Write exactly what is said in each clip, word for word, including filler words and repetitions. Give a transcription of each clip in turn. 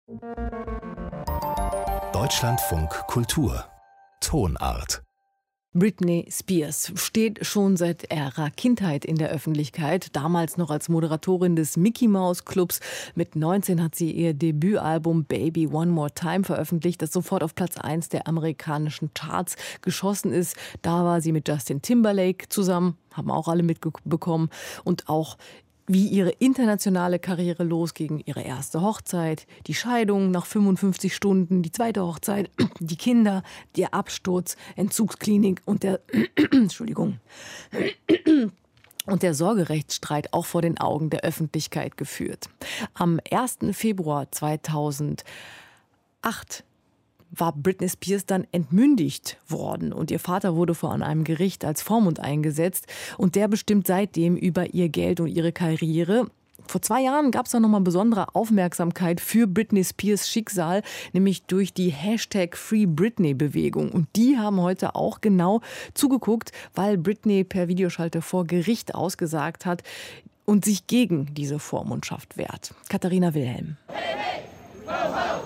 Deutschlandfunk Kultur Tonart. Britney Spears steht schon seit ihrer Kindheit in der Öffentlichkeit, damals noch als Moderatorin des Mickey Mouse Clubs. Mit neunzehn hat sie ihr Debütalbum Baby One More Time veröffentlicht, das sofort auf Platz eins der amerikanischen Charts geschossen ist. Da war sie mit Justin Timberlake zusammen, haben auch alle mitbekommen, und auch wie ihre internationale Karriere losging, ihre erste Hochzeit, die Scheidung nach fünfundfünfzig Stunden, die zweite Hochzeit, die Kinder, der Absturz, Entzugsklinik und der Entschuldigung und der Sorgerechtsstreit auch vor den Augen der Öffentlichkeit geführt. Am ersten Februar zweitausendacht war Britney Spears dann entmündigt worden und ihr Vater wurde vor einem Gericht als Vormund eingesetzt und der bestimmt seitdem über ihr Geld und ihre Karriere. Vor zwei Jahren gab es auch nochmal besondere Aufmerksamkeit für Britney Spears Schicksal, nämlich durch die Hashtag Free Britney Bewegung. Und die haben heute auch genau zugeguckt, weil Britney per Videoschalte vor Gericht ausgesagt hat und sich gegen diese Vormundschaft wehrt. Katharina Wilhelm. Hey, hey, ho, ho.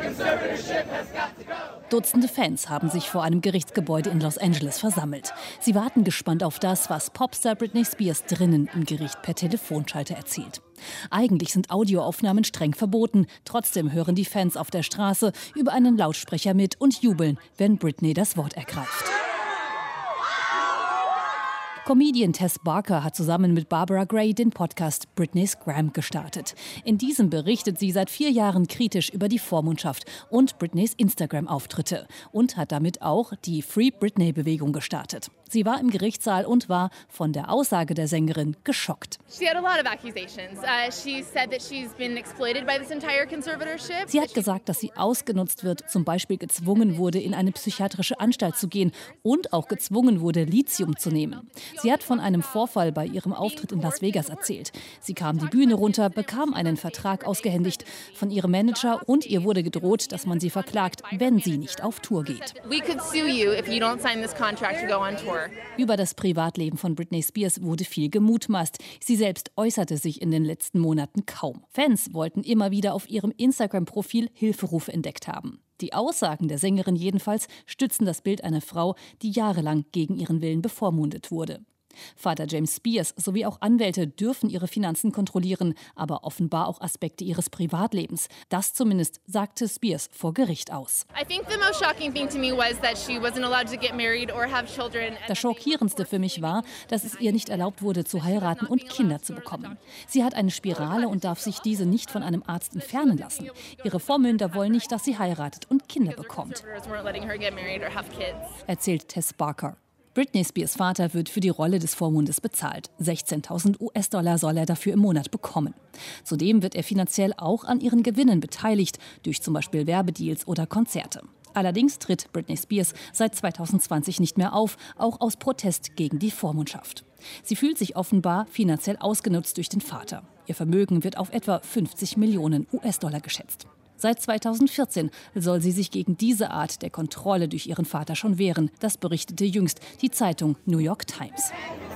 Dutzende Fans haben sich vor einem Gerichtsgebäude in Los Angeles versammelt. Sie warten gespannt auf das, was Popstar Britney Spears drinnen im Gericht per Telefonschalter erzählt. Eigentlich sind Audioaufnahmen streng verboten. Trotzdem hören die Fans auf der Straße über einen Lautsprecher mit und jubeln, wenn Britney das Wort ergreift. Comedian Tess Barker hat zusammen mit Barbara Gray den Podcast Britney's Gram gestartet. In diesem berichtet sie seit vier Jahren kritisch über die Vormundschaft und Britneys Instagram-Auftritte und hat damit auch die Free Britney-Bewegung gestartet. Sie war im Gerichtssaal und war von der Aussage der Sängerin geschockt. Sie hat gesagt, dass sie ausgenutzt wird, zum Beispiel gezwungen wurde, in eine psychiatrische Anstalt zu gehen und auch gezwungen wurde, Lithium zu nehmen. Sie hat von einem Vorfall bei ihrem Auftritt in Las Vegas erzählt. Sie kam die Bühne runter, bekam einen Vertrag ausgehändigt von ihrem Manager und ihr wurde gedroht, dass man sie verklagt, wenn sie nicht auf Tour geht. Über das Privatleben von Britney Spears wurde viel gemutmaßt. Sie selbst äußerte sich in den letzten Monaten kaum. Fans wollten immer wieder auf ihrem Instagram-Profil Hilferufe entdeckt haben. Die Aussagen der Sängerin jedenfalls stützen das Bild einer Frau, die jahrelang gegen ihren Willen bevormundet wurde. Vater James Spears sowie auch Anwälte dürfen ihre Finanzen kontrollieren, aber offenbar auch Aspekte ihres Privatlebens. Das zumindest sagte Spears vor Gericht aus. Das Schockierendste für mich war, dass es ihr nicht erlaubt wurde, zu heiraten und Kinder zu bekommen. Sie hat eine Spirale und darf sich diese nicht von einem Arzt entfernen lassen. Ihre Vormünder wollen nicht, dass sie heiratet und Kinder bekommt, erzählt Tess Barker. Britney Spears Vater wird für die Rolle des Vormundes bezahlt. sechzehntausend US-Dollar soll er dafür im Monat bekommen. Zudem wird er finanziell auch an ihren Gewinnen beteiligt, durch zum Beispiel Werbedeals oder Konzerte. Allerdings tritt Britney Spears seit zweitausendzwanzig nicht mehr auf, auch aus Protest gegen die Vormundschaft. Sie fühlt sich offenbar finanziell ausgenutzt durch den Vater. Ihr Vermögen wird auf etwa fünfzig Millionen US-Dollar geschätzt. Seit zweitausendvierzehn soll sie sich gegen diese Art der Kontrolle durch ihren Vater schon wehren. Das berichtete jüngst die Zeitung New York Times.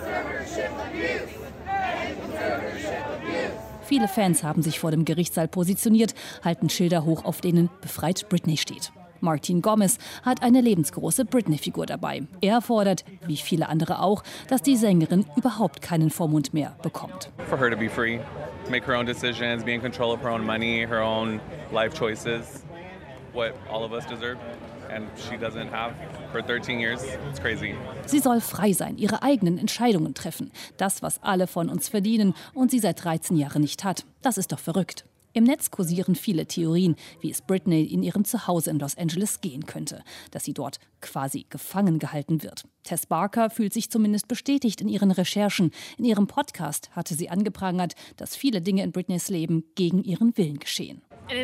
Viele Fans haben sich vor dem Gerichtssaal positioniert, halten Schilder hoch, auf denen "Befreit Britney" steht. Martin Gomez hat eine lebensgroße Britney-Figur dabei. Er fordert, wie viele andere auch, dass die Sängerin überhaupt keinen Vormund mehr bekommt. For her to be free, make her own decisions, be in control of her own money, her own life choices, what all of us deserve. And she doesn't have for thirteen years. It's crazy. Sie soll frei sein, ihre eigenen Entscheidungen treffen. Das, was alle von uns verdienen und sie seit dreizehn Jahren nicht hat. Das ist doch verrückt. Im Netz kursieren viele Theorien, wie es Britney in ihrem Zuhause in Los Angeles gehen könnte, dass sie dort quasi gefangen gehalten wird. Tess Barker fühlt sich zumindest bestätigt in ihren Recherchen. In ihrem Podcast hatte sie angeprangert, dass viele Dinge in Britneys Leben gegen ihren Willen geschehen.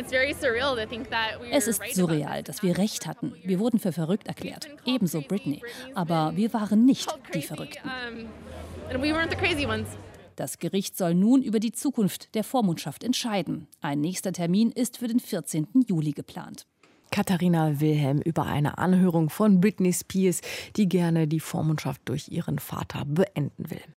Es ist surreal, dass wir recht hatten. Wir wurden für verrückt erklärt. Ebenso Britney. Aber wir waren nicht die Verrückten. Das Gericht soll nun über die Zukunft der Vormundschaft entscheiden. Ein nächster Termin ist für den vierzehnten Juli geplant. Katharina Wilhelm über eine Anhörung von Britney Spears, die gerne die Vormundschaft durch ihren Vater beenden will.